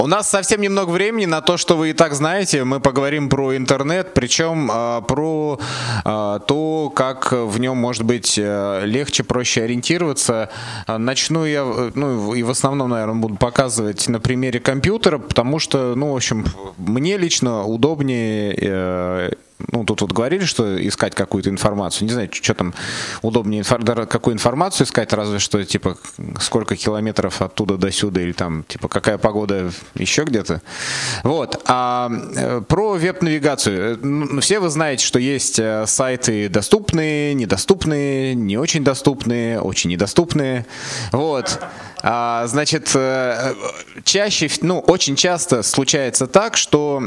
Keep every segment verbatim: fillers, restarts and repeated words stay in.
У нас совсем немного времени на то, что вы и так знаете. Мы поговорим про интернет, причем э, про э, то, как в нем может быть э, легче, проще ориентироваться. Начну я, ну и в основном, наверное, буду показывать на примере компьютера, потому что, ну, в общем, мне лично удобнее... Э, Ну, тут вот говорили, что искать какую-то информацию. Не знаю, что там удобнее, какую информацию искать, разве что, типа, сколько километров оттуда до сюда, или там, типа, какая погода еще где-то. Вот. А про веб-навигацию. Ну, все вы знаете, что есть сайты доступные, недоступные, не очень доступные, очень недоступные. Вот. А, значит, чаще, ну, очень часто случается так, что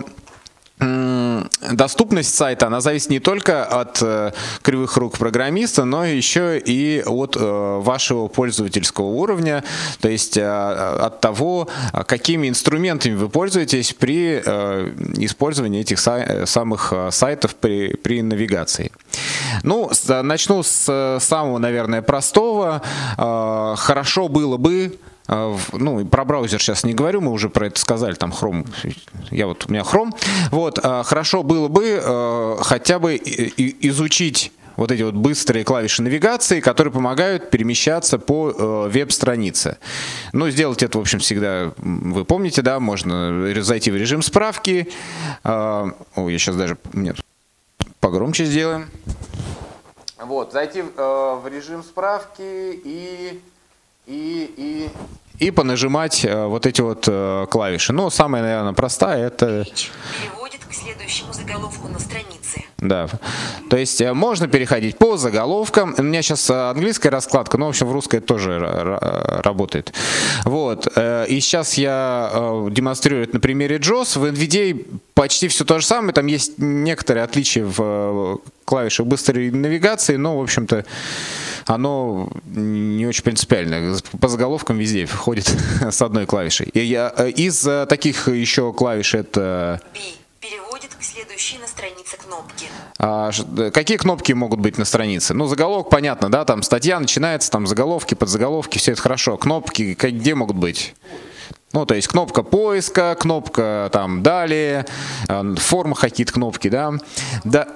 доступность сайта, она зависит не только от э, кривых рук программиста, но еще и от э, вашего пользовательского уровня, то есть э, от того, какими инструментами вы пользуетесь при э, использовании этих сай- самых сайтов при, при навигации. Ну, с, начну с самого, наверное, простого. Э, хорошо было бы, ну, про браузер сейчас не говорю, мы уже про это сказали, там Chrome, я вот, у меня Chrome, вот, хорошо было бы хотя бы изучить вот эти вот быстрые клавиши навигации, которые помогают перемещаться по веб-странице. Ну, сделать это, в общем, всегда, вы помните, да, можно зайти в режим справки, о, я сейчас даже, нет, погромче сделаем, вот, зайти в режим справки и... И, и, и понажимать э, вот эти вот э, клавиши. Ну, самая, наверное, простая это... Переводит к следующему заголовку на странице. Да. То есть э, можно переходить по заголовкам. У меня сейчас английская раскладка, но, в общем, в русской тоже р- работает. Вот. Э, и сейчас я э, демонстрирую это на примере джос. В эн ви ди эй почти все то же самое. Там есть некоторые отличия в э, клавишах быстрой навигации, но, в общем-то, оно не очень принципиально. По заголовкам везде входит с одной клавишей. И я, из таких еще клавиш это... B. Переводит к следующей на странице кнопки. А, какие кнопки могут быть на странице? Ну, заголовок, понятно, да, там статья начинается, там заголовки, подзаголовки, все это хорошо. Кнопки где могут быть? Ну, то есть кнопка поиска, кнопка там далее, в формах какие-то кнопки, да. Да.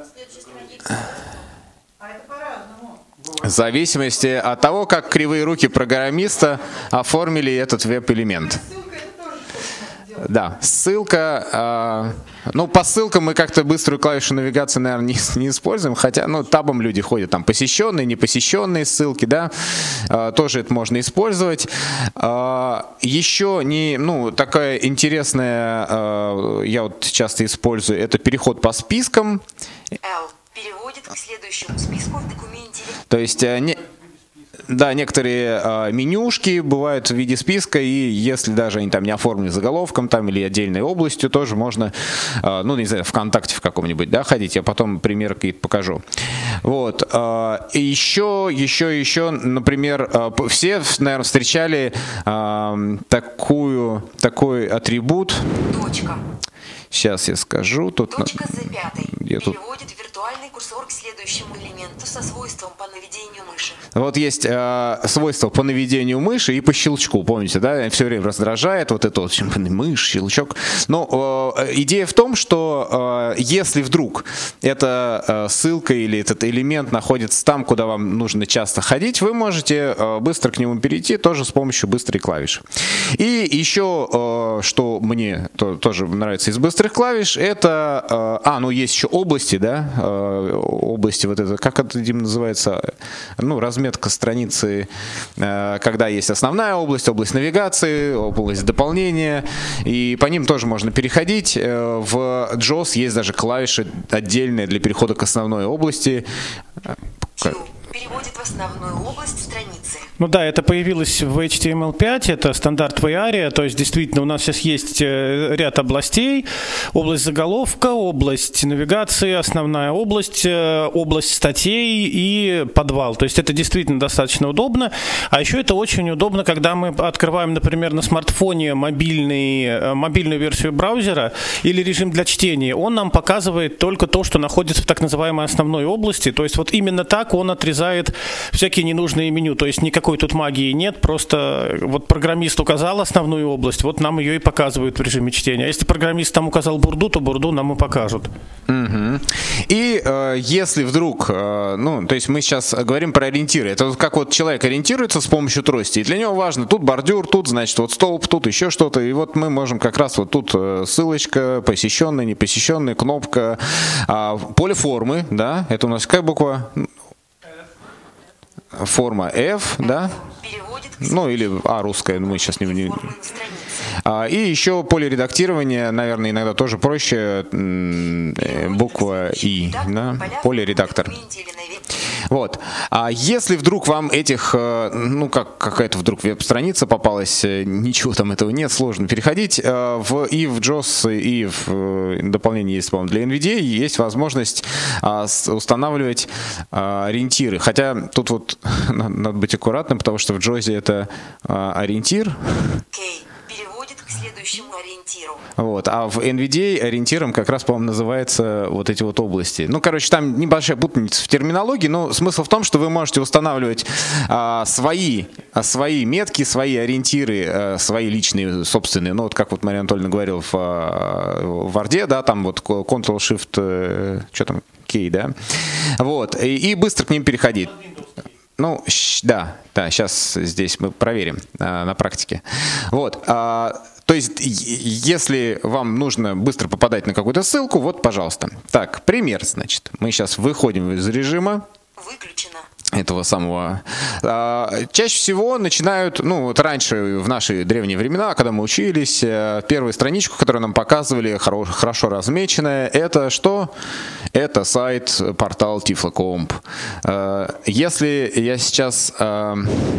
В зависимости от того, как кривые руки программиста оформили этот веб-элемент. Да, ссылка. Э, ну, по ссылкам мы как-то быструю клавишу навигации, наверное, не, не используем, хотя, ну, табом люди ходят, там, посещенные, непосещенные ссылки, да, э, тоже это можно использовать. Э, еще не, ну, такая интересная, э, я вот часто использую, это переход по спискам. L. Переводит к следующему списку в документе. То есть, не, да, некоторые э, менюшки бывают в виде списка, и если даже они там не оформлены заголовком там, или отдельной областью, тоже можно, э, ну, не знаю, ВКонтакте в каком-нибудь, да, ходить, я потом пример какие-то покажу. Вот. Э, и еще, еще, еще, например, э, все, наверное, встречали э, такую, такой атрибут. Точка. Сейчас я скажу. Тут, Точка за пятой. Где тут? Переводит виртуальный курсор к следующему элементу со свойством по наведению мыши. Вот есть э, свойство по наведению мыши и по щелчку, помните, да? Все время раздражает вот это вот мышь, щелчок. Но э, идея в том, что э, если вдруг эта э, ссылка или этот элемент находится там, куда вам нужно часто ходить, вы можете э, быстро к нему перейти тоже с помощью быстрой клавиши. И еще, э, что мне то, тоже нравится из быстрых клавиш, это, э, а, ну есть еще области, да, э, области вот это, как это, Дим, называется, ну, разметка страницы, э, когда есть основная область, область навигации, область дополнения, и по ним тоже можно переходить. Э, в джос есть даже клавиши отдельные для перехода к основной области. Q. Переводит в основную область страницы. Ну да, это появилось в эйч ти эм эл пять, это стандарт VARIA, то есть действительно у нас сейчас есть ряд областей, область заголовка, область навигации, основная область, область статей и подвал, то есть это действительно достаточно удобно, а еще это очень удобно, когда мы открываем, например, на смартфоне мобильный, мобильную версию браузера или режим для чтения, он нам показывает только то, что находится в так называемой основной области, то есть вот именно так он отрезает всякие ненужные меню, то есть никакой никакой тут магии нет, просто вот программист указал основную область, вот нам ее и показывают в режиме чтения. А если программист там указал бурду, то бурду нам и покажут. Угу. И э, если вдруг, э, ну, то есть мы сейчас говорим про ориентиры, это вот как вот человек ориентируется с помощью трости, и для него важно, тут бордюр, тут, значит, вот столб, тут еще что-то, и вот мы можем как раз вот тут ссылочка, посещенный, не посещенный, кнопка, э, поле формы, да, это у нас какая буква? Форма F, да? Ну или А русская, мы сейчас не... не... А, и еще поле редактирования, наверное, иногда тоже проще, буква И, да? Поле редактор. Вот. А если вдруг вам этих, ну как какая-то вдруг веб-страница попалась, ничего там этого нет, сложно переходить, в, и в джос, и в дополнение есть, по-моему, для эн ви ди эй есть возможность устанавливать ориентиры. Хотя тут вот надо быть аккуратным, потому что в джозе это ориентир. Кей переводит к следующему ориентиру. Вот. А в эн ви ди эй ориентиром как раз, по-моему, называются вот эти вот области. Ну, короче, там небольшая путаница в терминологии, но смысл в том, что вы можете устанавливать а, свои, а, свои метки, свои ориентиры, а, свои личные, собственные. Ну, вот как вот Мария Анатольевна говорила в, а, в Word, да, там вот Ctrl-Shift, что там, K, да, вот, и, и быстро к ним переходить. Ну, да, да, сейчас здесь мы проверим а, на практике. Вот, а, то есть, если вам нужно быстро попадать на какую-то ссылку, вот, пожалуйста. Так, пример, значит, мы сейчас выходим из режима. Выключено. Этого самого. А, чаще всего начинают, ну вот раньше, в наши древние времена, когда мы учились, первую страничку, которую нам показывали, хоро- хорошо размеченная, это что? Это сайт, портал Тифлокомп. А, если я сейчас, а,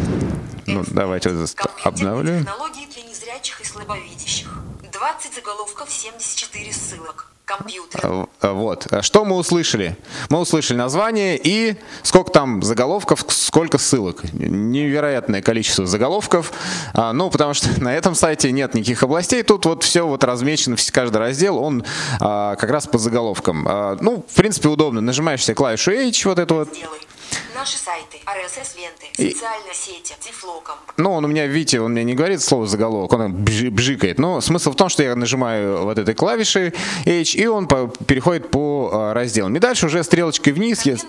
ну давайте вот обновлю. Технологии для незрячих и слабовидящих. двадцать заголовков, семьдесят четыре ссылок. Компьютер. Вот. Что мы услышали? Мы услышали название и сколько там заголовков, сколько ссылок. Невероятное количество заголовков. А, ну, потому что на этом сайте нет никаких областей. Тут вот все вот размечено, каждый раздел, он а, как раз по заголовкам. А, ну, в принципе, удобно. Нажимаешь себе клавишу H, вот это вот. Сделай. Наши сайты, ар эс эс-ленты, И... социальные сети, Тифлокомп. Ну, он у меня, видите, он мне не говорит слово заголовок, он бжи- бжикает. Но смысл в том, что я нажимаю вот этой клавишей H, и он по, переходит по а, разделам. И дальше уже стрелочкой вниз. Я...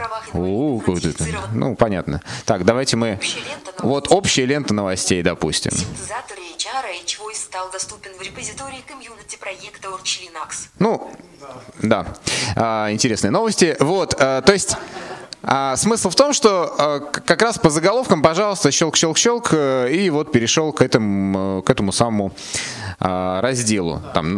О, вот это. Ну, понятно. Так, давайте мы... Вот общая лента новостей, допустим. Синтезатор эйч ар и H-Voice стал доступен в репозитории комьюнити проекта Orch Linux. Ну, да. А, интересные новости. Вот, а, то есть... А, смысл в том, что а, как раз по заголовкам, пожалуйста, щелк-щелк-щелк, а, и вот перешел к этому, к этому самому а, разделу. Там,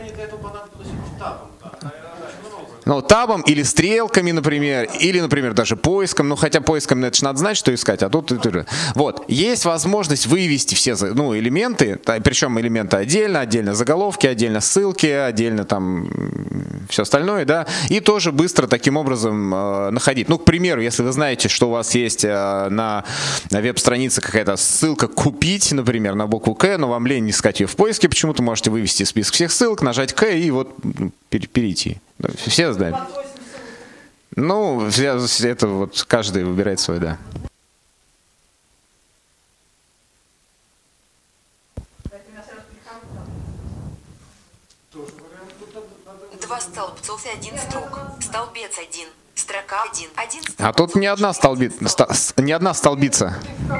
ну, табом или стрелками, например, или, например, даже поиском. Ну, хотя поиском, это же надо знать, что искать, а тут... Вот. Есть возможность вывести все, ну, элементы, причем элементы отдельно, отдельно заголовки, отдельно ссылки, отдельно там все остальное, да, и тоже быстро таким образом э, находить. Ну, к примеру, если вы знаете, что у вас есть э, на, на веб-странице какая-то ссылка «Купить», например, на букву «К», но вам лень искать ее в поиске, почему-то можете вывести список всех ссылок, нажать «К» и вот перейти. Все знают. Ну, это вот каждый выбирает свой, да. Два столбцов и один строк. Столбец один. Строка один. Один а тут не одна, столби... не одна столбица.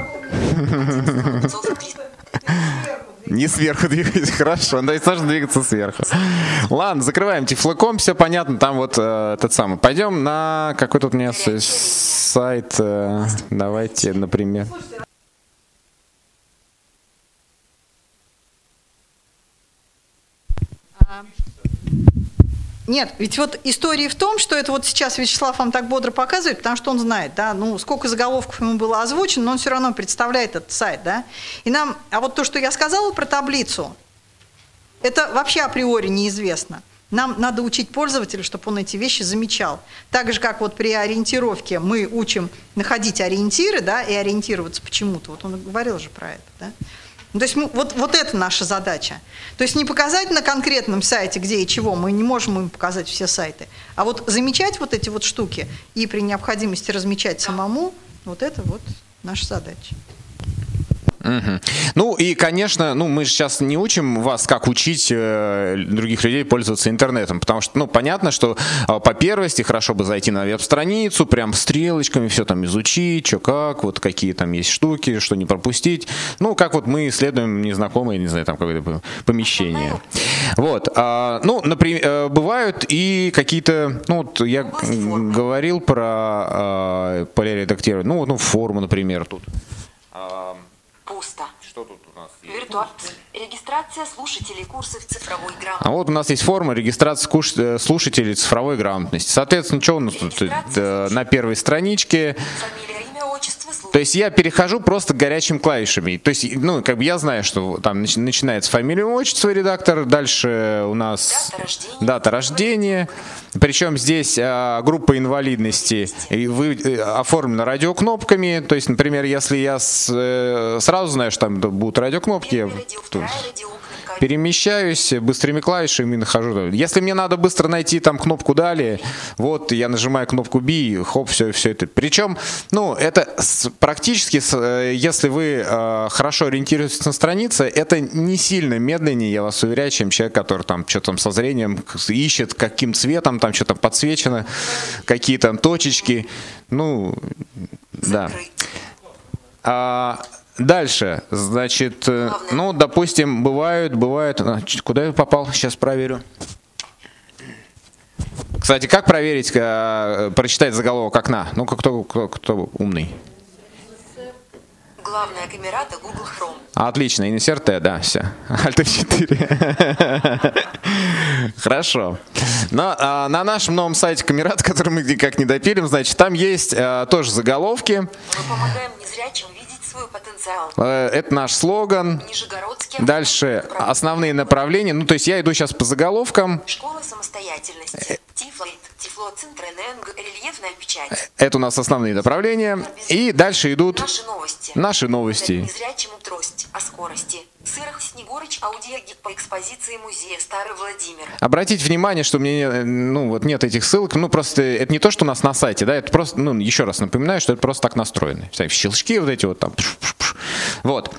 Не сверху двигаться, хорошо, то есть нужно двигаться сверху. Ладно, закрываем Тифлокомп, все понятно, там вот э, этот самый. Пойдем на какой тут у меня сайт, э, давайте, например. Нет, ведь вот история в том, что это вот сейчас Вячеслав вам так бодро показывает, потому что он знает, да, ну, сколько заголовков ему было озвучено, но он все равно представляет этот сайт, да. И нам, а вот то, что я сказала про таблицу, это вообще априори неизвестно. Нам надо учить пользователя, чтобы он эти вещи замечал. Так же, как вот при ориентировке мы учим находить ориентиры, да, и ориентироваться почему-то. Вот он говорил же про это, да. То есть мы, вот, вот это наша задача. То есть не показать на конкретном сайте, где и чего, мы не можем им показать все сайты, а вот замечать вот эти вот штуки и при необходимости размечать самому, вот это вот наша задача. Угу. Ну и, конечно, ну мы же сейчас не учим вас, как учить э, других людей пользоваться интернетом, потому что, ну, понятно, что э, по первости хорошо бы зайти на веб-страницу, прям стрелочками все там изучить, что как, вот какие там есть штуки, что не пропустить. Ну, как вот мы исследуем незнакомые, не знаю, там какое-то помещение. Вот. А, ну, например, бывают и какие-то, ну, вот я говорил про э, полиредактирование, ну, ну, форму, например, тут. Пусто. Что тут у нас есть? Виртуал. Регистрация слушателей курсов цифровой А грамотности. вот у нас есть форма регистрации куш- э, слушателей цифровой грамотности. Соответственно, что у нас тут э, на первой страничке? Фамилия, имя, отчество, слушатель. То есть я перехожу просто горячими клавишами. То есть, ну, как бы я знаю, что там нач- начинается фамилия, отчество, редактор, дальше у нас Дата рождения. дата рождения. Причем здесь а, группа инвалидности и вы, э, оформлена радиокнопками. То есть, например, если я с, э, сразу знаю, что там будут радиокнопки, я Первая радио, тут вторая радиокнопка. перемещаюсь быстрыми клавишами и нахожу. Если мне надо быстро найти там кнопку «Далее», вот я нажимаю кнопку «Би», и хоп, все, все это. Причем, ну, это с, практически, с, э, если вы э, хорошо ориентируетесь на странице, это не сильно медленнее, я вас уверяю, чем человек, который там что-то там со зрением ищет, каким цветом там что-то подсвечено, какие там точечки. Ну, да. А, дальше, значит, э, ну, допустим, бывают, бывают... а, ч- Куда я попал? Сейчас проверю. Кстати, как проверить, э, прочитать заголовок окна? Ну-ка, кто, кто, кто умный? Главная камерата Google Chrome. Отлично, Insert T, да, все. Alt эф четыре. Хорошо. Но а, на нашем новом сайте Камерат, который мы никак не допилим, значит, там есть а, тоже заголовки. Мы помогаем незрячим видеть свой потенциал. Э, Это наш слоган. Нижегородский. Дальше основные направления. Ну, то есть я иду сейчас по заголовкам. Школа самостоятельности. Тифлейт. Тифлоцентр эн эн гэ. Рельефная печать. Это у нас основные направления. И дальше идут Наши новости. наши Дать новости. незрячему трость о скорости. Сырых Снегорыч, аудиогид по экспозиции музея Старый Владимир. Обратите внимание, что мне, ну, вот нет этих ссылок. Ну, просто это не то, что у нас на сайте, да, это просто, ну, еще раз напоминаю, что это просто так настроено. Всякие щелчки вот эти вот там. Вот.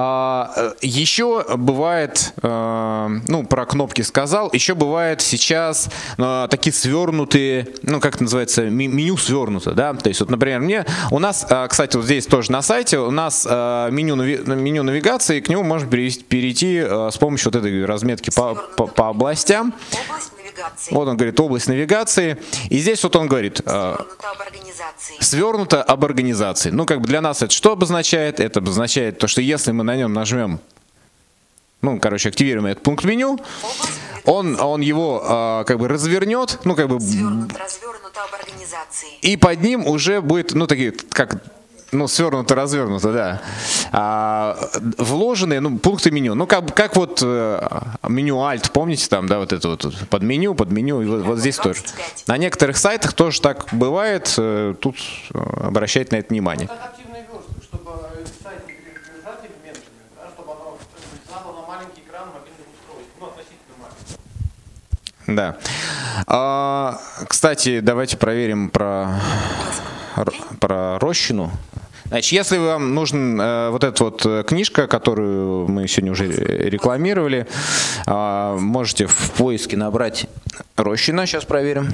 А, еще бывает, а, ну, про кнопки сказал, еще бывает сейчас а, такие свернутые, ну, как это называется, ми- меню свернуто, да, то есть вот, например, мне, у нас, а, кстати, вот здесь тоже на сайте, у нас а, меню, нави- меню навигации, к нему можно перевести- перейти а, с помощью вот этой разметки по, по, по областям. Область навигации. Вот он говорит, область навигации, и здесь вот он говорит, а, Свернуто об организации. свернуто об организации. Ну, как бы для нас это что обозначает? Это обозначает то, что если мы на нем нажмем, ну, короче, активируем этот пункт меню, он, он его а, как бы развернет, ну, как бы, Свернуто, развернуто об организации. и под ним уже будет, ну, такие, как, ну, свернуто, развернуто, да, а, вложенные, ну, пункты меню. Ну, как, как вот э, меню Alt, помните, там, да, вот это вот под меню, под меню, и вот, вот здесь тоже. На некоторых сайтах тоже так бывает, э, тут э, обращайте на это внимание. Как активная верстка, чтобы сайт не перегружать элементами, да, чтобы оно влезало на маленький экран мобильного устройства, ну, относительно маленький. Да. А, кстати, давайте проверим про, р- про Рощину. Значит, если вам нужна э, вот эта вот э, книжка, которую мы сегодня уже рекламировали, э, можете в поиске набрать Рощина. Сейчас проверим.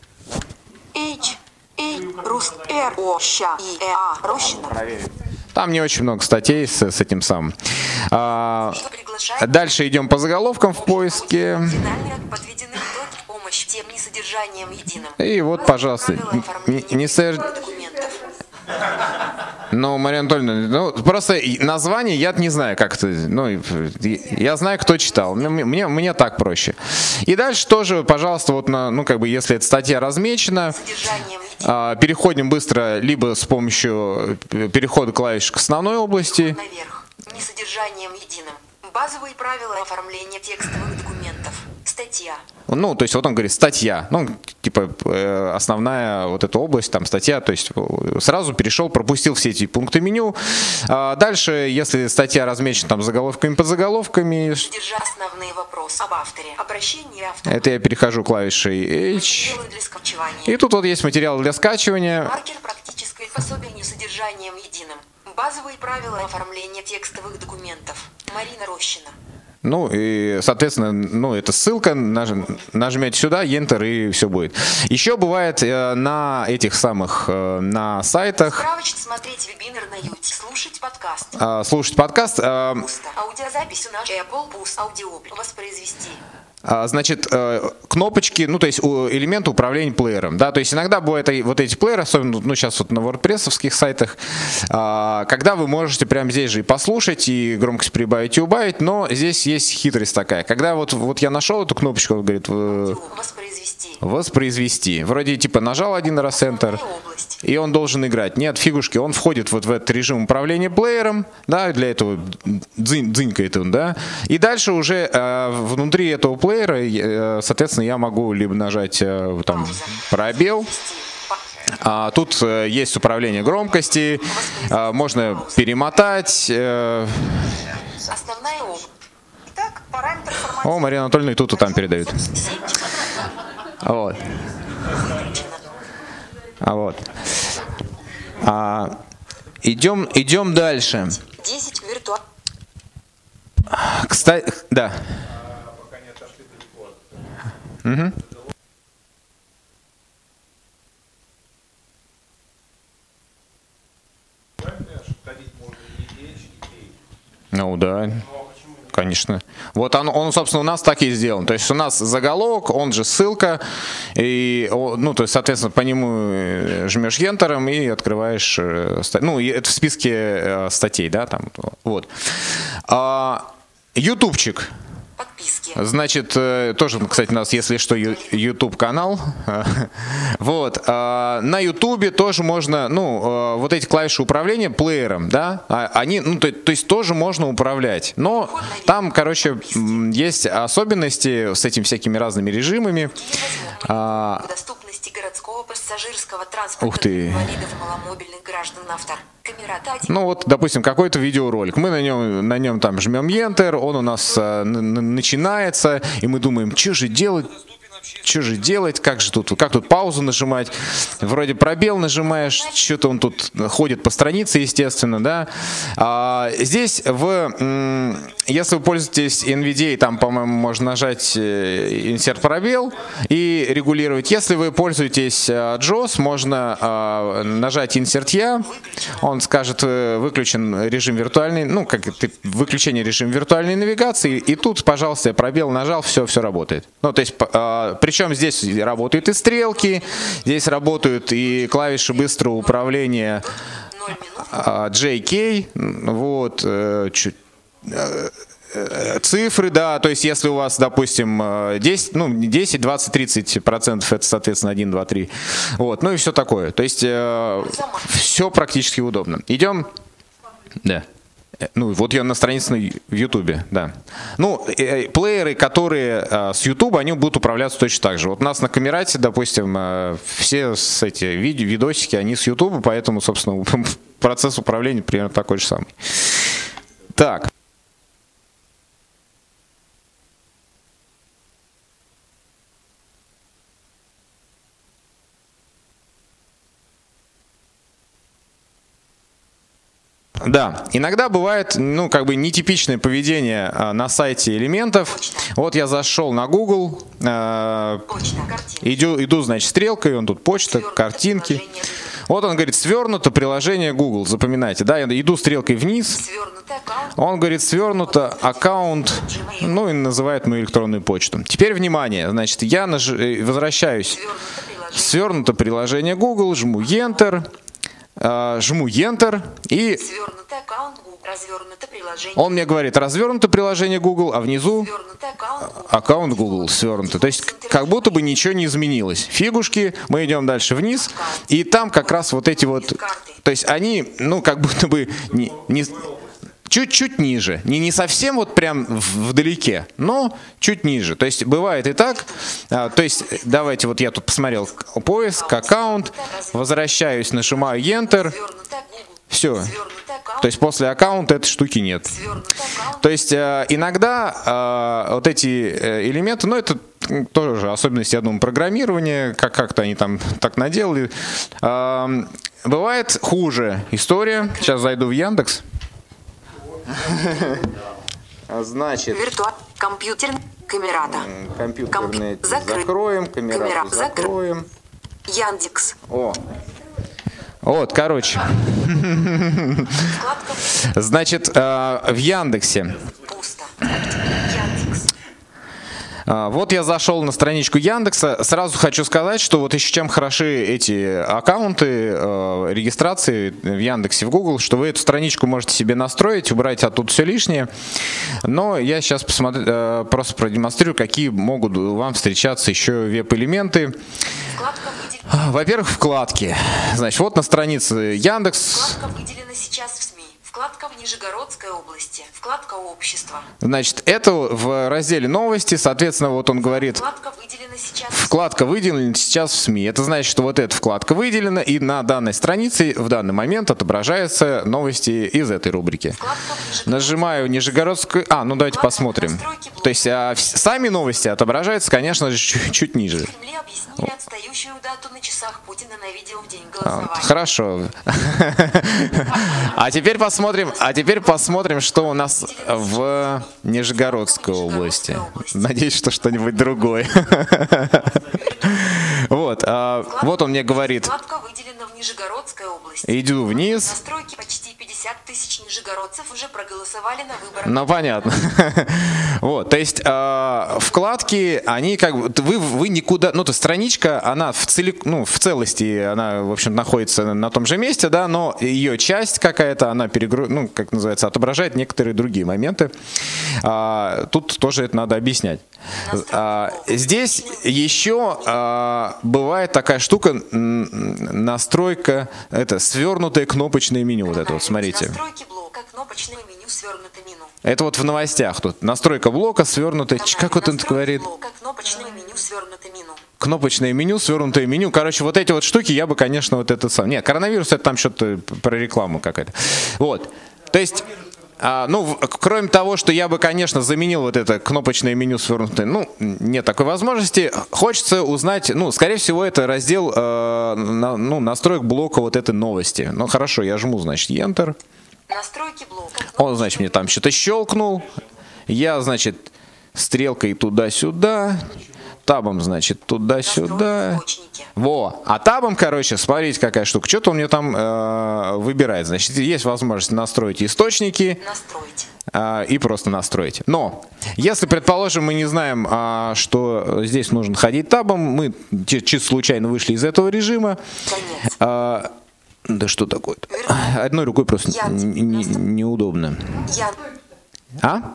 H, E, Рус, Р, О, Ща, И, Э, А, Рощина. Там не очень много статей с, с этим самым. А, Что приглашает? дальше идем по заголовкам в поиске. Финальные подведены итоги в помощь тем несодержанием единым. И вот, пожалуйста, Правила не, оформления не сэр- документов. Ну, Мария Анатольевна, ну, просто и название я не знаю, как это, ну, и- я знаю, кто читал, мне, мне, мне так проще. И дальше тоже, пожалуйста, вот на, ну, как бы, если эта статья размечена, Содержанием единым. а, переходим быстро либо с помощью перехода клавиш к основной области, Наверх. Несодержанием единым. Базовые правила оформления текстовых документов. Статья. ну, то есть вот он говорит, статья, ну, типа, э, основная вот эта область, там, статья, то есть э, сразу перешел, пропустил все эти пункты меню. А дальше, если статья размечена там заголовками, подзаголовками, Содержа основные вопросы об авторе. Обращение автора. это я перехожу клавишей H. Материалы для скачивания. И тут вот есть материал для скачивания. Маркер практическое пособие несодержанием единым. Базовые правила оформления текстовых документов. Марина Рощина. Ну и, соответственно, ну это ссылка, наж, нажмете сюда, Enter, и все будет. Еще бывает э, на этих самых, э, на сайтах... Справочно смотреть вебинар на YouTube, слушать подкаст. Э, слушать подкаст. Э, Аудиозапись у нас Apple Boost, аудиоблик, воспроизвести. Значит, кнопочки, ну, то есть элементы управления плеером, да, то есть иногда бывают вот эти плееры, особенно, ну, сейчас вот на вордпрессовских сайтах, когда вы можете прямо здесь же и послушать, и громкость прибавить и убавить, но здесь есть хитрость такая, когда вот, вот я нашел эту кнопочку, он говорит, воспроизвести. воспроизвести, вроде типа нажал один раз Enter, и он должен играть. Нет, фигушки, он входит вот в этот режим управления плеером, да, для этого дзынь, дзынькает он, да, и дальше уже э, внутри этого плеера, э, соответственно, я могу либо нажать э, там пробел, а тут э, есть управление громкости, э, можно перемотать. Э... Основная область. Итак, параметр формата. О, Мария Анатольевна и тут, и там передают. Вот. А вот. А, идем, идем дальше. десять виртуал. Кстати, да. Угу. Ну да. Конечно. Вот он, он, собственно, у нас так и сделан. То есть у нас заголовок, он же ссылка, и, ну, то есть, соответственно, по нему жмешь ентером и открываешь, ну, это в списке статей, да, там, вот. А, ютубчик. Подписки. Значит, тоже, кстати, у нас, если что, YouTube канал. Вот. На YouTube тоже можно, ну, вот эти клавиши управления плеером, да, они, ну, то, то есть тоже можно управлять. Но там, короче, есть особенности с этими всякими разными режимами. В доступности городского пассажирского транспорта. Ух ты. Инвалидов, маломобильных граждан, автор. Ну вот, допустим, какой-то видеоролик. Мы на нем, на нем там жмем Enter, он у нас а, начинается, и мы думаем, что же делать, что же делать, как же тут, как тут паузу нажимать. Вроде пробел нажимаешь, что-то он тут ходит по странице, естественно, да. А, здесь, в, если вы пользуетесь эн ви ди эй, там, по-моему, можно нажать Insert пробел и регулировать. Если вы пользуетесь джос, можно а, нажать Insert Я. Он скажет, выключен режим виртуальной, ну, как это, выключение режима виртуальной навигации, и тут, пожалуйста, я пробел нажал, все, все работает. Ну, то есть, а, причем здесь работают и стрелки, здесь работают и клавиши быстрого управления а, джей кей, вот, чуть, цифры, да, то есть если у вас, допустим, десять, ну, десять, двадцать, тридцать процентов, это, соответственно, один, два, три, вот, ну и все такое, то есть э, все практически удобно. Идем, да. Ну, вот я на странице в Ютубе, да. Ну, э, плееры, которые э, с Ютуба, они будут управляться точно так же. Вот у нас на Камерате, допустим, э, все с эти видео, видосики, они с Ютуба, поэтому, собственно, процесс управления примерно такой же самый. Так. Да, иногда бывает, ну, как бы нетипичное поведение а, на сайте элементов. Вот я зашел на Google, а, иду, иду, значит, стрелкой, он тут почта, картинки. Вот он говорит, свернуто приложение Google, запоминайте, да, я иду стрелкой вниз, он говорит, свернуто аккаунт, ну, и называет мою электронную почту. Теперь, внимание, значит, я наж... возвращаюсь, свернуто приложение Google, жму Enter. Жму Enter и он мне говорит, развернуто приложение Google, а внизу аккаунт Google свернуто. То есть как будто бы ничего не изменилось. Фигушки, мы идем дальше вниз, и там как раз вот эти вот, то есть они, ну, как будто бы не, не, чуть-чуть ниже. Не, не совсем вот прям вдалеке, но чуть ниже. То есть бывает и так. А, то есть давайте, вот я тут посмотрел поиск, аккаунт, возвращаюсь, нажимаю Enter, все. То есть после аккаунта этой штуки нет. То есть э, иногда э, вот эти э, элементы, ну это тоже особенность, я думаю, программирования, как- как-то они там так наделали. Э, бывает хуже история. Сейчас зайду в Яндекс. Значит, Виртуальный компьютер камерата. компьютерные Компью- закрыт. закроем, камеру Камера закрыт. закроем. Яндекс. О, вот, короче, Вкладка значит, э, в Яндексе. пусто. Яндекс. А, Вот я зашел на страничку Яндекса. Сразу хочу сказать, что вот еще чем хороши эти аккаунты э, регистрации в Яндексе, в Google, что вы эту страничку можете себе настроить, убрать оттуда все лишнее. Но я сейчас посмотрю, э, просто продемонстрирую, какие могут вам встречаться еще веб-элементы. Вкладка выделена. А, Во-первых, вкладки. Значит, вот на странице Яндекс. Вкладка выделена сейчас в СМИ. Вкладка в Нижегородской области. Вкладка общества. Значит, это в разделе новости, соответственно, вот он говорит, Вкладка выделена сейчас в СМИ. вкладка выделена сейчас в СМИ. Это значит, что вот эта вкладка выделена, и на данной странице в данный момент отображаются новости из этой рубрики. Вкладка в Нижегородской. Нажимаю Нижегородскую... А, ну давайте посмотрим. То есть а, вс- сами новости отображаются, конечно же, чуть, чуть ниже. В Кремле объяснили отстающую дату на часах Путина на видео в день А, голосования. Хорошо. А теперь посмотрим, а теперь посмотрим, что у нас в Нижегородской области. Надеюсь, что что-нибудь другое. Вот, а, вот он мне говорит. Вкладка выделена в Нижегородской области. Иду вниз. Настройки почти пятьдесят тысяч нижегородцев уже проголосовали на выборах. Ну, понятно. Вот, то есть э, вкладки, они как бы, вы, вы никуда, ну, то есть страничка, она в, цели, ну, в целости, она, в общем, находится на том же месте, да, но ее часть какая-то, она перегру... ну, как называется, отображает некоторые другие моменты. А, тут тоже это надо объяснять. А, здесь еще а, бывает такая штука, м, настройка, это свернутое кнопочное меню, вот это вот, смотрите. Настройки блока, кнопочное меню, свернутое меню. Это вот в новостях тут. Настройка блока, свернутая. Ч- Как вот он это говорит? Блока, кнопочное меню, свернутое меню. Кнопочное меню, свернутое меню. Короче, вот эти вот штуки я бы, конечно, вот это сам. Нет, коронавирус это там что-то про рекламу какая-то. Вот. То есть, а, ну, в- кроме того, что я бы, конечно, заменил вот это кнопочное меню свернутое, ну, нет такой возможности. Хочется узнать, ну, скорее всего, это раздел э, на- ну, настроек блока вот этой новости. Ну, хорошо, я жму, значит, Enter. Настройки блока. Он, значит, мне там что-то щелкнул. Я, значит, стрелкой туда-сюда. Табом, значит, туда-сюда. Источники. Во. А табом, короче, смотрите, какая штука. Что-то он мне там э, выбирает. Значит, есть возможность настроить источники. Настроить. а, И просто настроить. Но, если, предположим, мы не знаем, а, что здесь нужно ходить табом, мы чи- чисто случайно вышли из этого режима. Конец. а, Да что такое-то? Одной рукой просто н- н- неудобно. Я. А?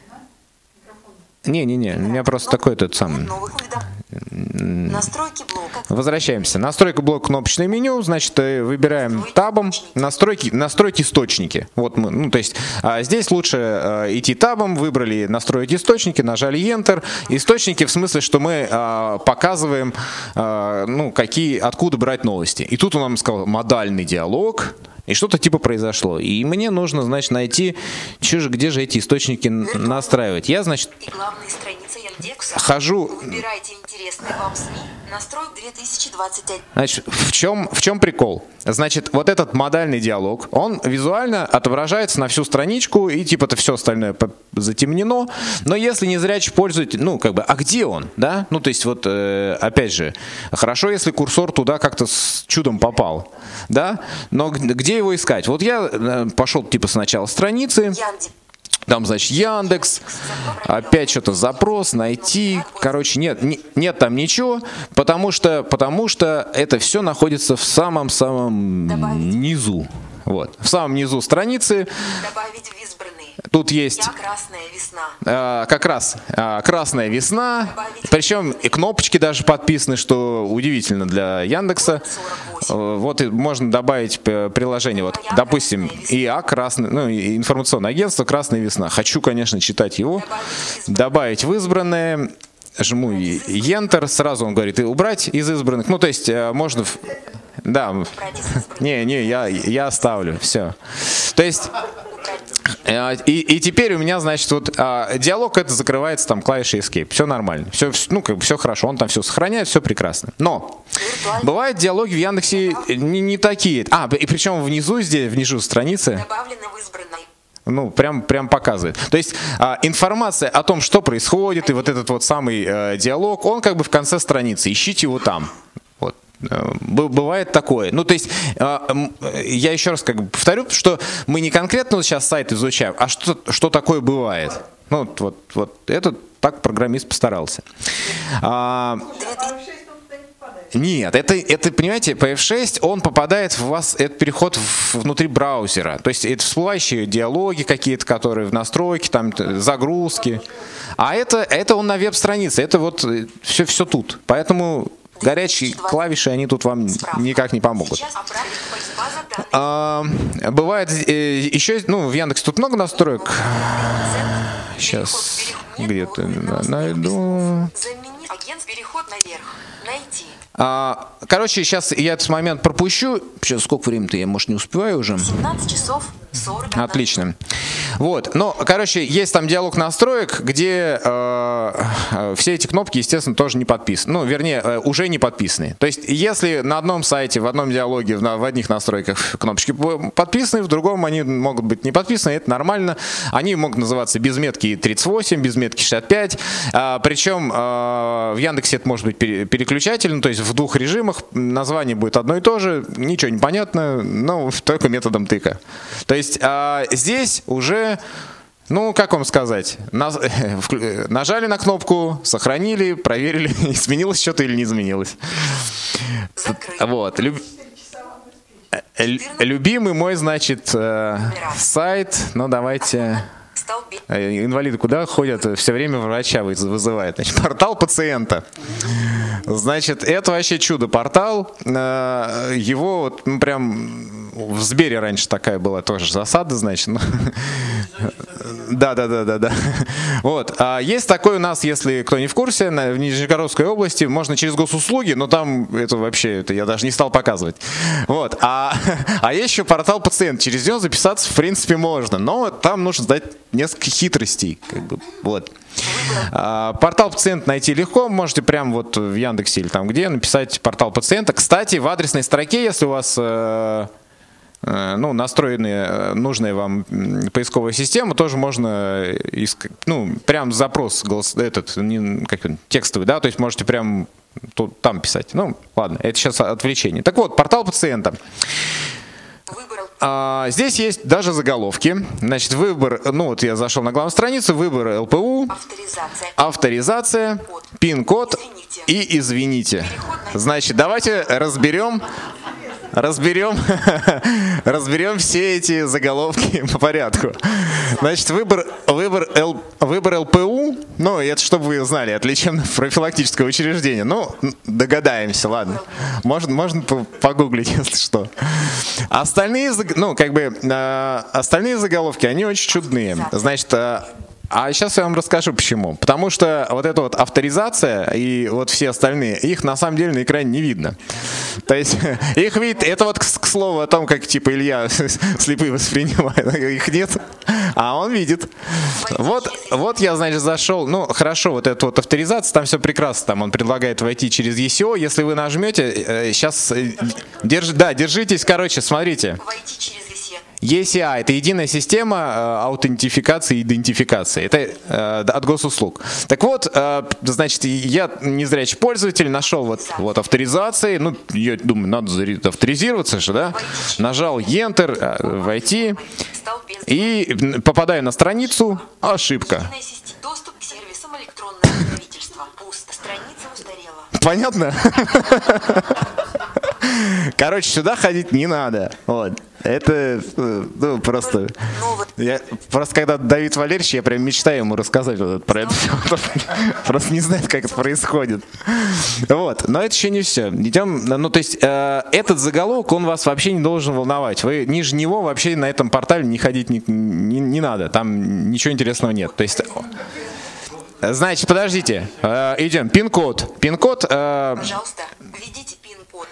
Не-не-не, у меня просто такой этот самый. Новых уведомлений. Настройки блока. Возвращаемся. Настройка блока кнопочное меню, значит, э, выбираем табом настройки, настройки источники. Вот мы, ну, то есть а, здесь лучше э, идти табом, выбрали настроить источники, нажали Enter. Источники в смысле, что мы а, показываем, а, ну, какие, откуда брать новости. И тут он нам сказал модальный диалог. И что-то типа произошло. И мне нужно, значит, найти, чё же, где же эти источники н- настраивать. Я, значит, И главная страница Яндекса. хожу. Выбирайте интересные вам СМИ. Настроек две тысячи двадцать один. Значит, в чем, в чем прикол? Значит, вот этот модальный диалог, он визуально отображается на всю страничку, и типа это все остальное по- затемнено. Но если не зрячий пользователь, ну, как бы, а где он, да? Ну, то есть, вот, э, опять же, хорошо, если курсор туда как-то с чудом попал, да? Но г- где его искать? Вот я э, пошел, типа, сначала страницы, Яндекс. там, значит, Яндекс, опять что-то запрос, найти. Короче, нет, не- нет там ничего, потому что, потому что это все находится в самом-самом низу. Вот. В самом низу страницы. Добавить в избранные. Тут есть Я красная весна. э, как раз э, красная весна. Причем и кнопочки даже подписаны, что удивительно для Яндекса. Э, Вот и можно добавить э, приложение. Вот, допустим, ИА, красный, ну, и информационное агентство «Красная весна». Хочу, конечно, читать его. Добавить в избранное. Жму и- Enter. Сразу он говорит, и убрать из избранных. Ну, то есть э, можно... в- Да. Убрать из избранных. Не, не, я, я оставлю. Все. То есть... Э, И, и теперь у меня, значит, вот а, диалог это закрывается там клавишей Escape. Все нормально. Все, ну, как бы все хорошо. Он там все сохраняет, все прекрасно. Но Бывают диалоги в Яндексе не, не такие. А, и причем внизу здесь, внизу страницы, Добавлено в избранной. ну, прям, прям показывает. То есть а, информация о том, что происходит, и вот этот вот самый а, диалог, он как бы в конце страницы. Ищите его там. Вот. Бывает такое. Ну, то есть, я еще раз как бы повторю, что мы не конкретно вот сейчас сайт изучаем, а что, что такое бывает. Ну, вот, вот это так программист постарался. А, нет, это, это, понимаете, по эф шесть он попадает в вас, это переход в, внутри браузера. То есть это всплывающие диалоги какие-то, которые в настройке, там загрузки. А это, это он на веб-странице, это вот все, все тут. Поэтому горячие клавиши, они тут вам никак не помогут. А, бывает э, еще, ну, в Яндексе тут много настроек. Сейчас где-то найду. Переход наверх. Найти. А, короче, сейчас я этот момент пропущу. Сейчас сколько времени-то? Я, может, не успеваю уже? семнадцать часов сорок. Отлично. Вот, но, короче, есть там диалог настроек, где э, э, все эти кнопки, естественно, тоже не подписаны. Ну, вернее, э, уже не подписаны. То есть, если на одном сайте, в одном диалоге, в, в одних настройках кнопочки подписаны, в другом они могут быть не подписаны, это нормально. Они могут называться без метки тридцать восемь, без метки шестьдесят пять. А, причем э, в Яндексе это может быть переключатель, ну, то есть в двух режимах название будет одно и то же, ничего не понятно, но только методом тыка. То есть э, здесь уже, ну, как вам сказать, нажали на кнопку, сохранили, проверили, изменилось что-то или не изменилось. Вот. Люб... Любимый мой, значит, сайт, ну, давайте... Инвалиды куда ходят? Все время врача вызывают. Значит, портал пациента. Значит, это вообще чудо-портал. Его вот, ну, прям в Сбере раньше такая была тоже засада, значит. Да, да, да, да, да. Вот. А есть такой у нас, если кто не в курсе, в Нижегородской области можно через госуслуги, но там это вообще, это я даже не стал показывать. Вот. А, а есть еще портал пациент. Через него записаться в принципе можно, но там нужно сдать несколько хитростей. Как бы, вот. А, портал пациент найти легко, можете прямо вот в Яндексе или там где написать портал пациента. Кстати, в адресной строке, если у вас э, э, ну, настроены нужная вам поисковая система, тоже можно искать, ну, прям запрос голос, этот, не, как он, текстовый, да, то есть можете прям тут, там писать. Ну, ладно, это сейчас отвлечение. Так вот, портал пациента. А, здесь есть даже заголовки. Значит, выбор, ну вот я зашел на главную страницу, выбор эл пэ у, авторизация, авторизация пин-код и извините. Значит, давайте разберем, разберем, разберем все эти заголовки по порядку. Значит, выбор, выбор, L, выбор эл пэ у, ну это чтобы вы знали, от лечебно-профилактического учреждения. Ну, догадаемся, ладно. Можно, можно погуглить, если что. Остальные, ну, как бы, э, остальные заголовки, они очень чудные. Значит, э, а сейчас я вам расскажу почему. Потому что вот эта вот авторизация и вот все остальные, их на самом деле на экране не видно. То есть их видит, это вот к, к слову о том, как типа Илья слепые воспринимает, их нет, а он видит. Вот, вот я, значит, зашел, ну хорошо, вот эта вот авторизация, там все прекрасно, там он предлагает войти через и си о, если вы нажмете, сейчас, держ, да, держитесь, короче, смотрите. Войти через и си эй – это единая система э, аутентификации и идентификации. Это э, от госуслуг. Так вот, э, значит, я незрячий пользователь, нашел вот, вот авторизации. Ну, я думаю, надо авторизироваться же, да? Нажал Enter, э, войти. И попадаю на страницу. Ошибка. Доступ к сервисам электронного правительства. Пусто. Страница устарела. Понятно? Короче, сюда ходить не надо. Вот. Это, ну, просто... Я, просто когда Давид Валерьевич, я прям мечтаю ему рассказать вот про это. Просто не знает, как это происходит. Вот. Но это еще не все. Идем, ну, то есть, э, этот заголовок, он вас вообще не должен волновать. Вы ниже него вообще на этом портале не ходить не, не, не надо. Там ничего интересного нет. То есть... Значит, подождите. Э, идем. Пин-код. Пин-код... Э, Пожалуйста, введите пин-код.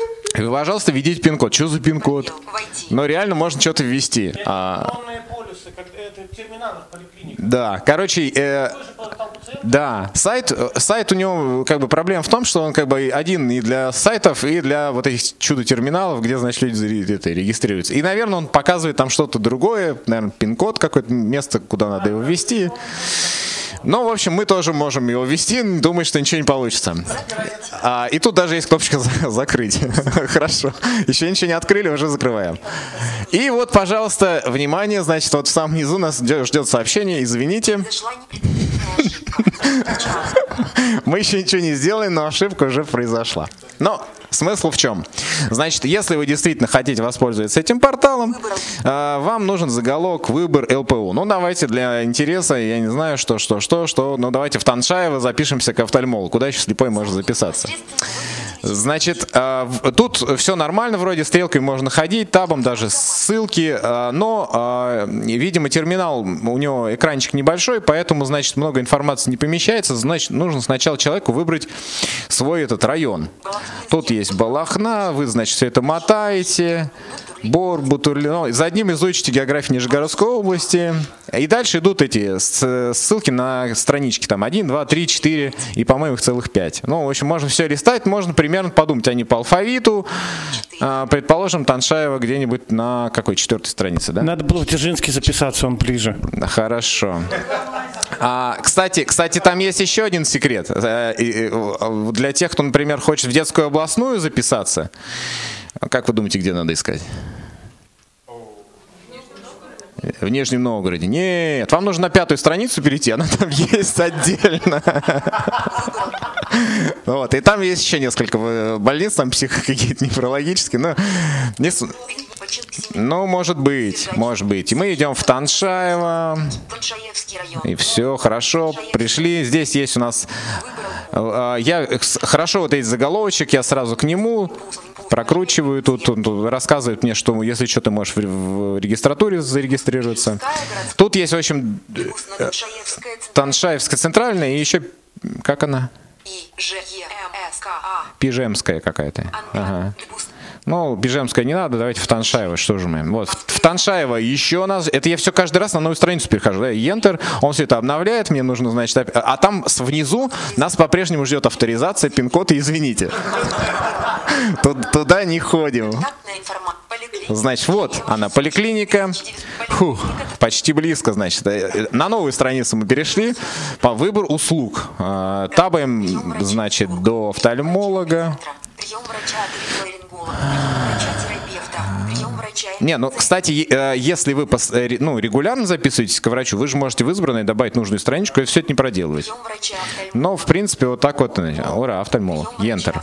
Пожалуйста, введите пин-код. Что за пин-код? Ну, реально можно что-то ввести. А... Электронные полюсы, это терминалов поликлиник. Да, короче, э, да, сайт, сайт у него как бы проблема в том, что он как бы один и для сайтов, и для вот этих чудо-терминалов, где, значит, люди это, регистрируются. И, наверное, он показывает там что-то другое, наверное, пин-код какое-то, место, куда надо его ввести. Ну, в общем, мы тоже можем его ввести, думаю, что ничего не получится. А, и тут даже есть кнопочка «Закрыть». Хорошо. Еще ничего не открыли, уже закрываем. И вот, пожалуйста, внимание, значит, вот в самом низу нас ждет сообщение, извините. Зашла непредвиденная ошибка. Мы еще ничего не сделали, но ошибка уже произошла. Но смысл в чем? Значит, если вы действительно хотите воспользоваться этим порталом, э, вам нужен заголовок «Выбор эл пэ у». Ну, давайте для интереса, я не знаю, что, что, что, что, ну, давайте в Таншаево запишемся к офтальмологу. Куда еще слепой может записаться? Значит, э, тут все нормально, вроде стрелкой можно ходить, табом даже ссылки, э, но, э, видимо, терминал, у него экранчик небольшой, поэтому, значит, много информации не помещается, значит, нужно сначала человеку выбрать свой этот район. Тут есть Балахна, вы, значит, все это мотаете, Бор, Бутурлино, за одним изучите географию Нижегородской области, и дальше идут эти ссылки на странички, там, один, два, три, четыре, и, по-моему, их целых пять. Ну, в общем, можно все листать, можно примерно подумать, они по алфавиту, а, предположим, Таншаева где-нибудь на какой, четвертой странице, да? Надо было в Дзержинский записаться, он ближе. Хорошо. А, кстати, кстати, там есть еще один секрет. Для тех, кто, например, хочет в детскую областную записаться, как вы думаете, где надо искать? В Нижнем Новгороде. Нет, вам нужно на пятую страницу перейти, она там есть отдельно. Вот, и там есть еще несколько больниц, там психо какие-то неврологические, но не... Ну, может быть, может быть. И мы идем в Таншаево. И все, хорошо, пришли. Здесь есть у нас... Я хорошо, вот эти заголовочек, я сразу к нему прокручиваю. Тут он тут рассказывает мне, что если что, ты можешь в, в регистратуре зарегистрироваться. Тут есть, в общем, Таншаевская центральная и еще... Как она? Пижемская какая-то. Ага. Ну, Бежемская не надо, давайте в Таншаево, что же мы. Вот, в Таншаево еще нас, это я все каждый раз на новую страницу перехожу, да, Enter, он все это обновляет, мне нужно, значит, а там внизу нас по-прежнему ждет авторизация, пин-код, и извините. Туда не ходим. Значит, вот она, поликлиника. Фух, почти близко, значит. На новую страницу мы перешли по выбору услуг. Табаем, значит, до офтальмолога. Не, ну, кстати, если вы ну, регулярно записываетесь к врачу, вы же можете в избранной добавить нужную страничку и все это не проделывать. Но, в принципе, вот так вот. Ура, офтальмолог. Enter.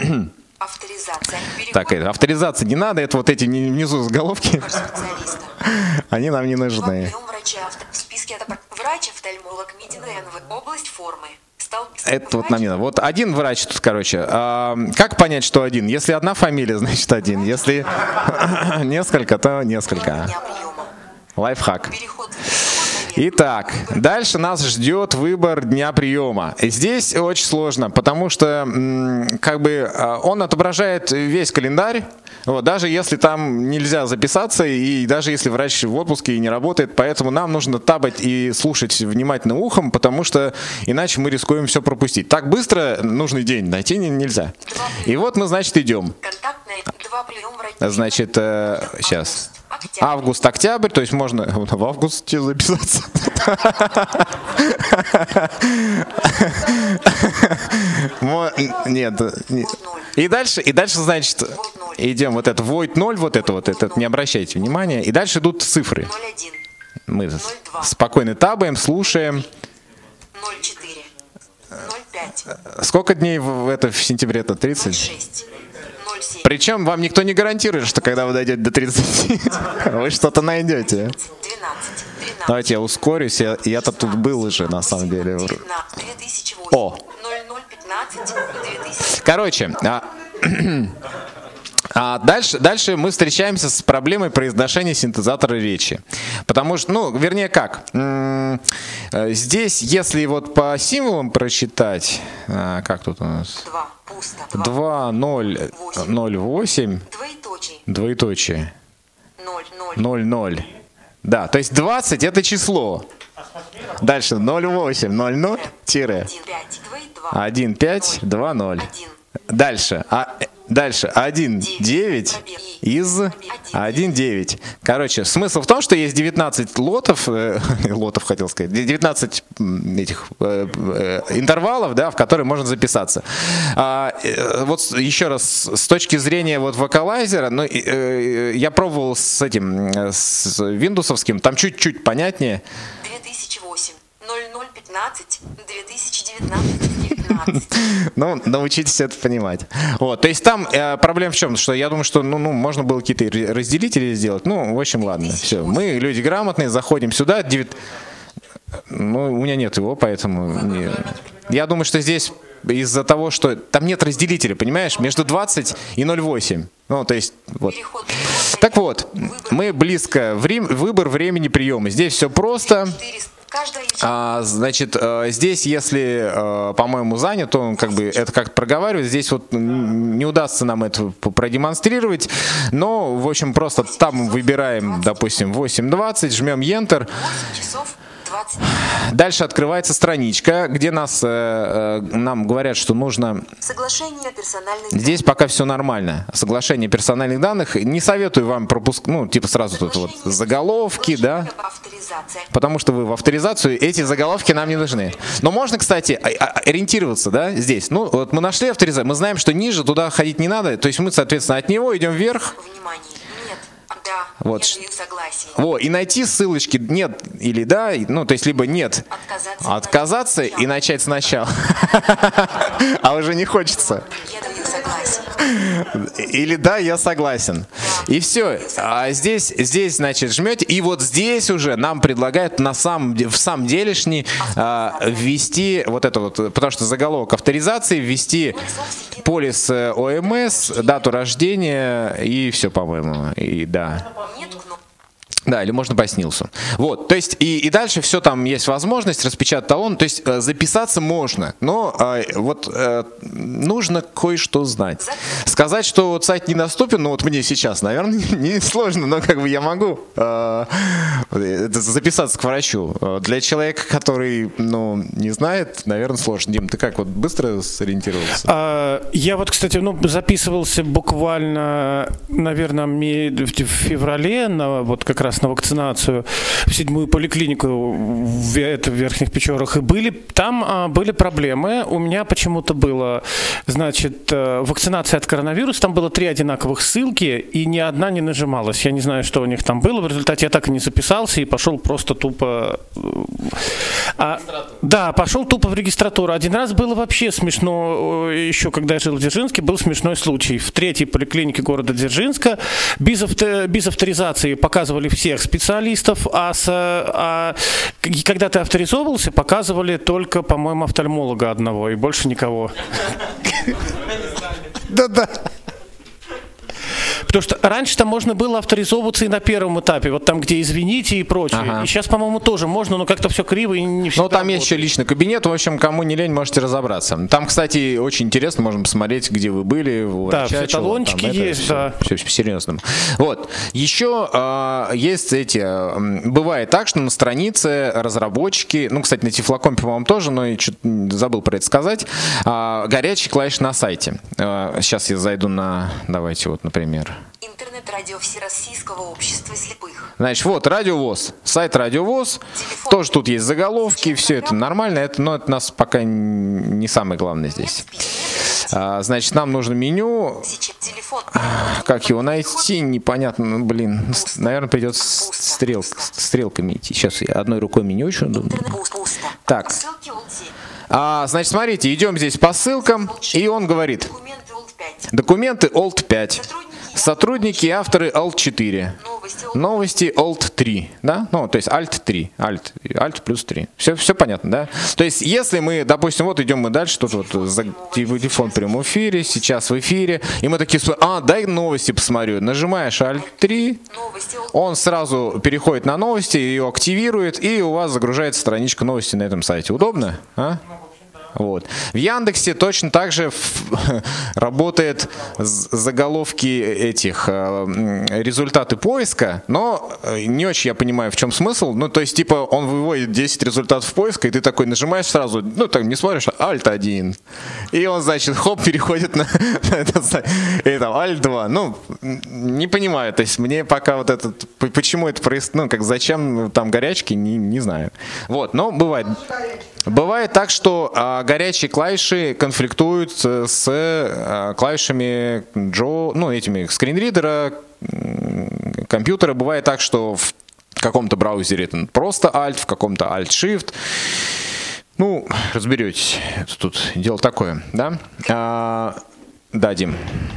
Так, это, авторизации не надо, это вот эти внизу заголовки. Они нам не нужны. Врач-офтальмолог Мидин-Н В, область формы. Это вот нам не надо. Вот один врач тут, короче. А, как понять, что один? Если одна фамилия, значит один. Если несколько, то несколько. Лайфхак. Итак, дальше нас ждет выбор дня приема. И здесь очень сложно, потому что как бы он отображает весь календарь, вот, даже если там нельзя записаться, и даже если врач в отпуске и не работает, поэтому нам нужно табать и слушать внимательно ухом, потому что иначе мы рискуем все пропустить. Так быстро нужный день найти нельзя. И вот мы, значит, идем. Значит, э, сейчас. Август, октябрь, то есть можно в августе записаться. Нет. И дальше, и дальше, значит, идем вот это void ноль, вот это вот, это не обращайте внимания. И дальше идут цифры. Мы спокойно табаем, слушаем. Сколько дней в, это, в сентябре-то? тридцать? Причем вам никто не гарантирует, что когда вы дойдете до тридцати, вы что-то найдете. Давайте я ускорюсь, я, я-то тут был уже, на самом деле. О! Короче, а, а дальше, дальше мы встречаемся с проблемой произношения синтезатора речи. Потому что, ну, вернее как, здесь, если вот по символам прочитать, как тут у нас? два, ноль, ноль, восемь, двоеточие, ноль, ноль, Да, то есть двадцать это число. Дальше ноль восемь ноль ноль один пять два ноль. Дальше. А, дальше. один девять из один девять. Короче, смысл в том, что есть девятнадцать лотов, э, лотов хотел сказать, девятнадцать этих э, э, интервалов, да, в которые можно записаться. А, э, вот еще раз, с точки зрения вот вокалайзера, ну, э, я пробовал с этим, с виндовсовским, там чуть-чуть понятнее. две тысячи восемь ноль ноль пятнадцать две тысячи девятнадцать девятнадцать. Ну, научитесь это понимать. Вот, то есть там э, проблема в чем? Что я думаю, что ну, ну, можно было какие-то разделители сделать. Ну, в общем, ладно. Все. Мы люди грамотные, заходим сюда. девять... Ну, у меня нет его, поэтому... Не... Я думаю, что здесь из-за того, что там нет разделителя, понимаешь, между двадцать и ноль восемь. Ну, то есть, вот. Так вот, мы близко. Время, выбор времени приема. Здесь все просто. А, значит, здесь, если, по-моему, занят, то как бы это как проговаривать. Здесь вот не удастся нам это продемонстрировать. Но, в общем, просто там выбираем, допустим, восемь двадцать, жмем Enter. Дальше открывается страничка, где нас, э, э, нам говорят, что нужно... Соглашение персональных Здесь данных. пока все нормально. Соглашение персональных данных. Не советую вам пропуск... Ну, типа сразу тут вот заголовки, да? Потому что вы в авторизацию, эти заголовки нам не нужны. Но можно, кстати, ориентироваться, да, здесь. Ну, вот мы нашли авторизацию, мы знаем, что ниже туда ходить не надо. То есть мы, соответственно, от него идем вверх. Внимание. Нет. Да. Вот. Я даю согласие. Во, и найти ссылочки нет или да, ну, то есть либо нет, Отказаться. отказаться и начать сначала. А уже не хочется. Я даю согласие. Или да, я согласен. И все. А здесь, здесь, значит, жмете. И вот здесь уже нам предлагают на самом, в самом делешний а, ввести вот это вот, потому что заголовок авторизации, ввести полис О Эм Эс, дату рождения и все, по-моему. И да. Нет кнопки. Да, или можно по снилсу. Вот, то есть и, и дальше все там есть возможность распечатать талон, то есть э, записаться можно, но э, вот э, нужно кое-что знать. Сказать, что вот сайт недоступен, ну вот мне сейчас, наверное, не, не сложно, но как бы я могу э, записаться к врачу. Для человека, который, ну, не знает, наверное, сложно. Дим, ты как, вот быстро сориентировался? А, я вот, кстати, ну, записывался буквально, наверное, в феврале, на, вот как раз на вакцинацию в седьмую поликлинику в, это, в Верхних Печорах, и были там а, были проблемы. У меня почему-то было, значит, вакцинация от коронавируса, там было три одинаковых ссылки, и ни одна не нажималась. Я не знаю, что у них там было. В результате я так и не записался и пошел просто тупо... А, да, пошел тупо в регистратуру. Один раз было вообще смешно, еще когда я жил в Дзержинске, был смешной случай. В третьей поликлинике города Дзержинска без, авто, без авторизации показывали всех специалистов, а, с, а когда ты авторизовывался, показывали только, по-моему, офтальмолога одного и больше никого. Да-да. Потому что раньше-то можно было авторизовываться и на первом этапе, вот там, где извините и прочее. Ага. И сейчас, по-моему, тоже можно, но как-то все криво и не всегда. Ну, там работает. есть еще личный кабинет, в общем, кому не лень, можете разобраться. Там, кстати, очень интересно, можно посмотреть, где вы были, у да, врача, все талончики там, есть, все, да. Все, все по-серьезному. Вот. Еще э, есть эти... Э, бывает так, что на странице разработчики, ну, кстати, на Тифлокомпе, по-моему, тоже, но я что-то забыл про это сказать, э, горячие клавиши на сайте. Э, сейчас я зайду на... Давайте вот, например... Интернет-радио Всероссийского общества слепых. Значит, вот Радио ВОС, сайт Радио ВОС, телефон. Тоже тут есть заголовки, все это нормально, это, но это нас пока не самое главное здесь. А, значит, нам нужно меню, как его найти, непонятно, ну, блин, наверное, придется стрел, стрелками идти. Сейчас я одной рукой меню еще думаю. Так, а, значит, смотрите, идем здесь по ссылкам, и он говорит, документы олд пять. Сотрудники и авторы Alt четыре. Новости Alt три. Да? Ну, то есть Alt три. Alt, Alt плюс три. Все, все понятно, да? То есть, если мы, допустим, вот идем мы дальше, тут вот за телефон в прямом эфире, сейчас в эфире, и мы такие, а, дай новости посмотрю. Нажимаешь Alt три, он сразу переходит на новости, ее активирует, и у вас загружается страничка новости на этом сайте. Удобно? А? Вот. В Яндексе точно так же работает заголовки этих результаты поиска, но не очень я понимаю, в чем смысл. Ну, то есть, типа, он выводит десять результатов поиска, и ты такой нажимаешь сразу, ну, так не смотришь, Альт один. И он, значит, хоп, переходит на, на этот сайт. И там Альт два. Ну, не понимаю. То есть, мне пока вот этот, почему это происходит, ну, как зачем там горячки, не, не знаю. Вот, но бывает. Бывает так, что а, горячие клавиши конфликтуют с, с а, клавишами Джо, ну, этими скринридера, компьютера. Бывает так, что в каком-то браузере это просто Alt, в каком-то Alt-Shift. Ну, разберетесь. Это тут дело такое, да? А, да, Дим.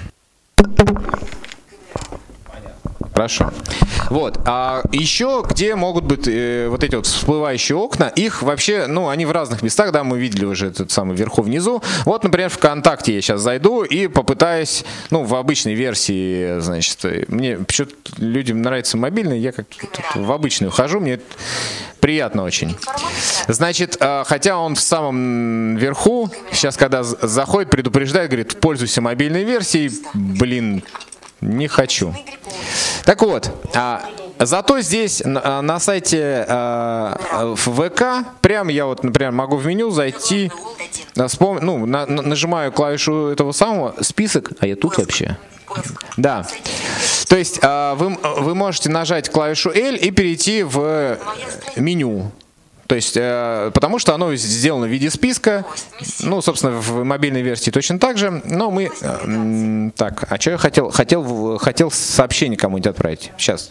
Хорошо. Вот. А еще где могут быть э, вот эти вот всплывающие окна? Их вообще, ну, они в разных местах, да, мы видели уже этот самый вверху внизу. Вот, например, ВКонтакте я сейчас зайду и попытаюсь, ну, в обычной версии, значит, мне почему-то людям нравится мобильный, я как-то в обычную хожу, мне приятно очень. Значит, хотя он в самом верху, сейчас, когда заходит, предупреждает, говорит, пользуйся мобильной версией, блин, не хочу. Так вот, а, зато здесь на, на сайте а, в ВК, прям я вот, например, могу в меню зайти, вспом... ну, на, на, нажимаю клавишу этого самого, список, а я тут вообще? Да. То есть а, вы, вы можете нажать клавишу L и перейти в меню. То есть, э, потому что оно сделано в виде списка, ну, собственно, в мобильной версии точно так же, но мы... Э, так, а что я хотел? Хотел, хотел сообщение кому-нибудь отправить. Сейчас.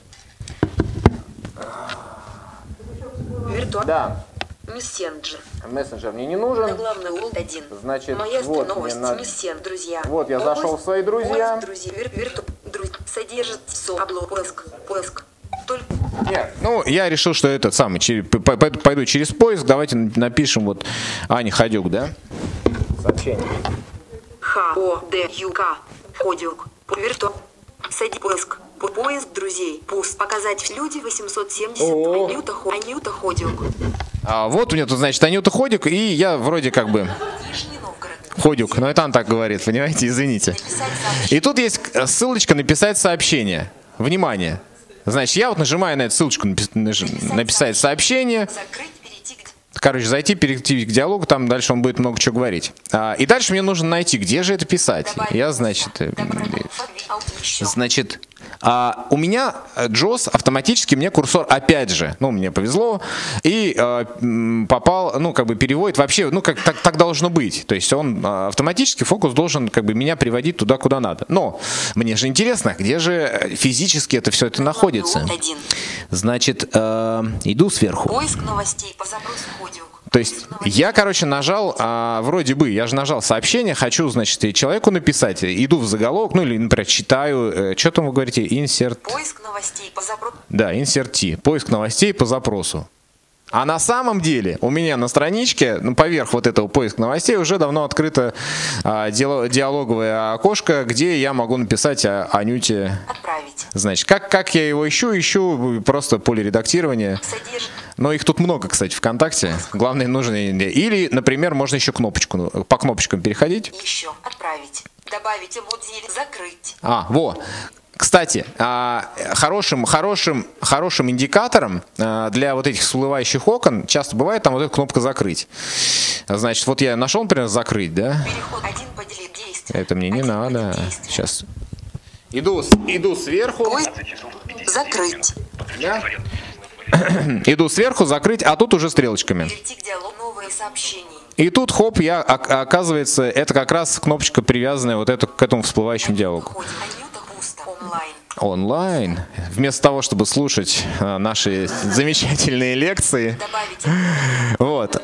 Виртуальный. Да. Мессенджер. Мессенджер мне не нужен. На главный улд один. Значит, Моя вот новость. мне надо... Мессен, друзья. Вот я зашел в свои друзья. Друзья. Вир, вирту, друз, содержит со, облог, поиск, поиск. Только... Нет, ну, я решил, что этот самый, пойду, пойду через поиск, давайте напишем вот Аня Ходюк, да? Сообщение. Х-О-Д-Ю-К. Ходюк. Вирту. Сади поиск. Поиск друзей. Пусть. Показать люди восемьсот семьдесят. О. Анюта, Анюта Ходюк. А вот у меня тут, значит, Анюта Ходюк, и я вроде как бы... Нижний Новгород. Ходюк, но это он так говорит, понимаете, извините. И тут есть ссылочка «Написать сообщение». Внимание. Значит, я вот нажимаю на эту ссылочку «Написать сообщение». Короче, зайти, перейти к диалогу, там дальше он будет много чего говорить. А, и дальше мне нужно найти, где же это писать. Я, значит, э, значит, а, у меня джос автоматически мне курсор опять же, ну, мне повезло, и а, попал, ну, как бы переводит вообще, ну, как так, так должно быть. То есть он автоматически, фокус должен как бы меня приводить туда, куда надо. Но мне же интересно, где же физически это все это находится. Значит, э, иду сверху. Поиск новостей по запросу Ходюк. То есть я, короче, нажал, а, вроде бы, я же нажал сообщение, хочу, значит, человеку написать, иду в заголовок, ну или, например, читаю, э, что там вы говорите, insert... Поиск новостей по запросу. Да, insert T, поиск новостей по запросу. А на самом деле у меня на страничке, ну, поверх вот этого поиска новостей уже давно открыто а, диалоговое окошко, где я могу написать о Анюте. Отправить. Значит, как, как я его ищу? Ищу просто поле редактирования. Содержит. Но их тут много, кстати, ВКонтакте. Главное, нужно... Или, например, можно еще кнопочку, по кнопочкам переходить. Еще. Отправить. Добавить эмодзи. Закрыть. А, во. Кстати, хорошим, хорошим, хорошим индикатором для вот этих всплывающих окон часто бывает там вот эта кнопка «Закрыть». Значит, вот я нашел, например, «Закрыть», да? Переход один поделить действие. Это мне не один надо. Сейчас. Иду, иду сверху. Поиск. Закрыть. Да? Иду сверху, закрыть, а тут уже стрелочками. Перейти к диалогу. Новые сообщения. И тут, хоп, я, оказывается, это как раз кнопочка, привязанная вот эту, к этому всплывающему диалогу. Онлайн. Онлайн. Вместо того, чтобы слушать а, наши замечательные лекции. Добавить. Вот.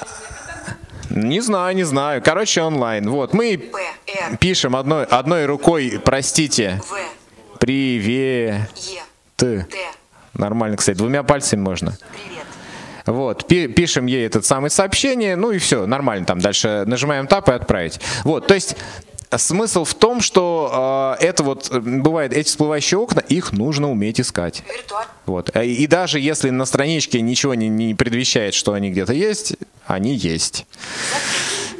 Не знаю, не знаю. Короче, онлайн. Вот. Мы П, Р, пишем одной, одной рукой, простите, В, привет. Е, Т. Т. Нормально, кстати, двумя пальцами можно. Привет. Вот, пи- пишем ей этот самый сообщение, ну и все, нормально, там дальше нажимаем тап и отправить. Вот, то есть смысл в том, что э, это вот бывает, эти всплывающие окна, их нужно уметь искать. Виртуально. Вот. И, и даже если на страничке ничего не, не предвещает, что они где-то есть, они есть.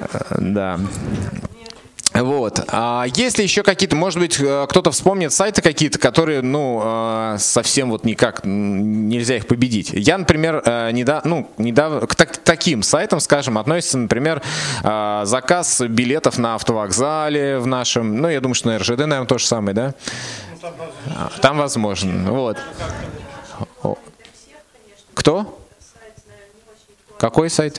Да. Вот. А есть ли еще какие-то, может быть, кто-то вспомнит сайты какие-то, которые, ну, совсем вот никак нельзя их победить? Я, например, недавно, ну, недавно к так, таким сайтам, скажем, относится, например, заказ билетов на автовокзале в нашем, ну, я думаю, что на эр жэ дэ, наверное, то же самое, да? Там возможно. Вот. Кто? Какой сайт?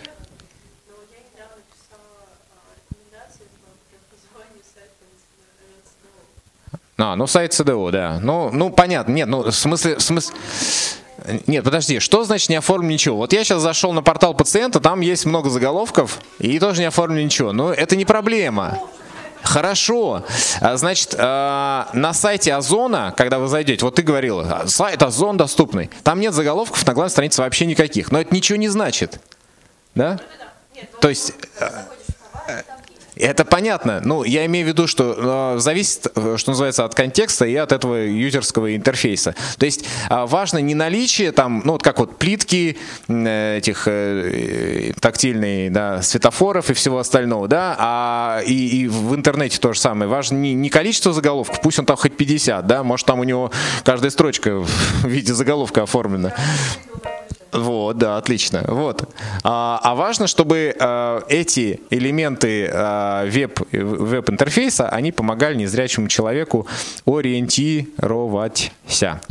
А, ну сайт цэ дэ о, да. Ну, ну понятно. Нет, ну в смысле, в смысле... Нет, подожди, что значит не оформлен ничего? Вот я сейчас зашел на портал пациента, там есть много заголовков, и тоже не оформлен ничего. Но это не проблема. Хорошо. Значит, на сайте Озона, когда вы зайдете, вот ты говорил, сайт Озон доступный, там нет заголовков на главной странице вообще никаких. Но это ничего не значит. Да? То есть... Это понятно. Ну, я имею в виду, что э, зависит, что называется, от контекста и от этого юзерского интерфейса. То есть э, важно не наличие там, ну, вот как вот плитки, э, этих э, тактильных, да, светофоров и всего остального, да, а и, и в интернете то же самое. Важно не, не количество заголовков, пусть он там хоть пятьдесят, да, может там у него каждая строчка в виде заголовка оформлена. Вот, да, отлично. Вот. А, а важно, чтобы а, эти элементы а, веб, веб-интерфейса, они помогали незрячему человеку ориентироваться.